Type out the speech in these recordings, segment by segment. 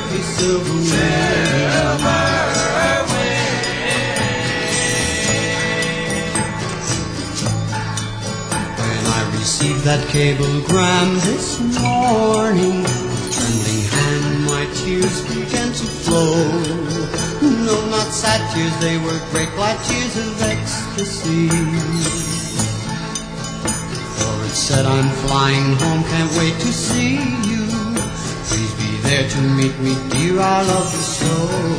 safely, silver wings. When I received that cablegram this morning, with trembling hand my tears began to flow. No, not sad tears, they were great glad tears of ecstasy. For it said, I'm flying home, can't wait to see you. Please be there to meet me, dear, I love you so.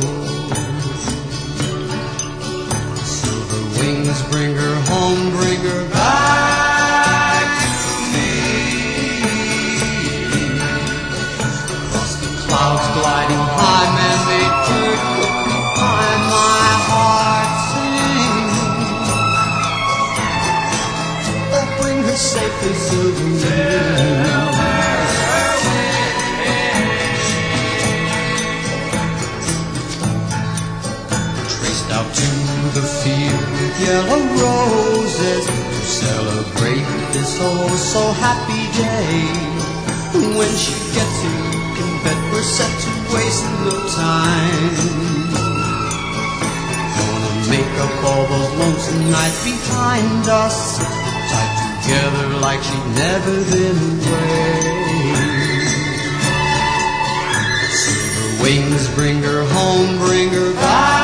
Silver wings, bring her home, bring her back to me. Across the clouds gliding high, man-made dirt behind my heart sings. Oh, bring her safely, silver wings. Out to the field with yellow roses to celebrate this oh so happy day. When she gets to Kentucky, we're set to waste no time. Gonna make up all those lonesome nights behind us, tied together like she'd never been away. Silver wings, bring her home, bring her back.